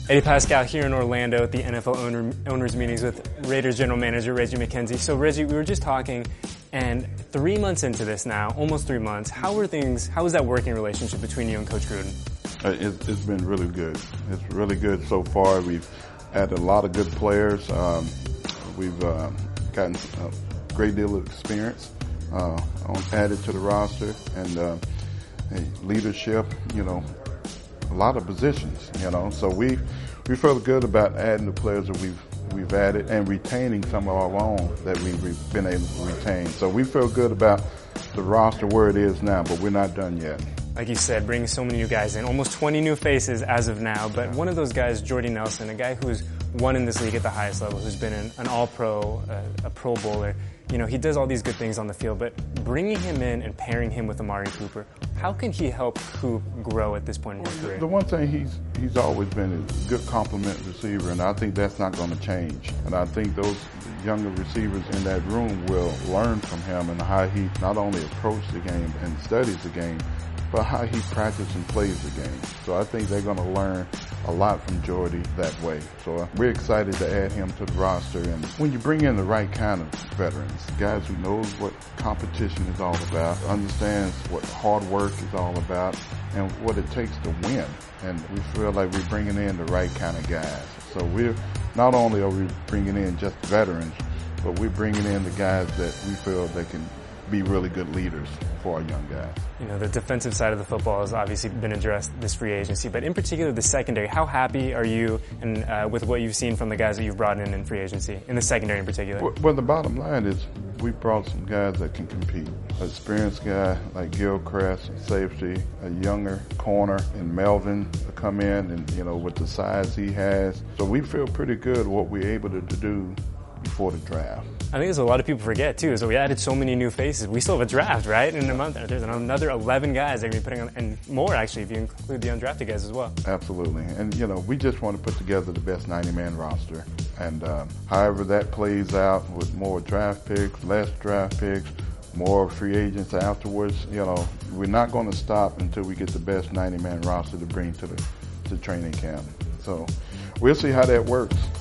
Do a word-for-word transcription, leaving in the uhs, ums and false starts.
Eddie Paskal here in Orlando at the N F L owner, owners meetings with Raiders general manager Reggie McKenzie. So Reggie, we were just talking, and three months into this now, almost three months, how are things, how is that working relationship between you and Coach Gruden? Uh, it, it's been really good. It's really good so far. We've added a lot of good players. Um, we've uh, gotten a great deal of experience uh, added to the roster, and uh, leadership, you know, a lot of positions, you know. So we we feel good about adding the players that we've we've added and retaining some of our own that we've been able to retain. So we feel good about the roster where it is now, but we're not done yet. Like you said, bringing so many new guys in, almost twenty new faces as of now, but one of those guys, Jordy Nelson, a guy who's won in this league at the highest level, who's been an, an all-pro, uh, a pro bowler. You know, he does all these good things on the field, but bringing him in and pairing him with Amari Cooper, how can he help Coop grow at this point in his career? The one thing he's he's always been a good complement receiver, and I think that's not going to change. And I think those younger receivers in that room will learn from him and how he not only approaches the game and studies the game, but how he practices and plays the game. So I think they're going to learn a lot from Jordy that way. So uh, we're excited to add him to the roster. And when you bring in the right kind of veterans, guys who knows what competition is all about, understands what hard work is all about, and what it takes to win. And we feel like we're bringing in the right kind of guys. So we're not only are we bringing in just veterans, but we're bringing in the guys that we feel that can be really good leaders for our young guys. You know, the defensive side of the football has obviously been addressed this free agency, but in particular the secondary. How happy are you and uh, with what you've seen from the guys that you've brought in in free agency, in the secondary in particular? Well, well, the bottom line is we brought some guys that can compete. An experienced guy like Gilchrist, safety, a younger corner in Melvin to come in and, you know, with the size he has. So we feel pretty good what we're able to do before the draft. I think there's a lot of people forget too, is that we added so many new faces. We still have a draft, right? In a month, there's another eleven guys they're going to be putting on, and more actually if you include the undrafted guys as well. Absolutely. And, you know, we just want to put together the best ninety-man roster. And um, however that plays out with more draft picks, less draft picks, more free agents afterwards, you know, we're not going to stop until we get the best ninety-man roster to bring to the to training camp. So we'll see how that works.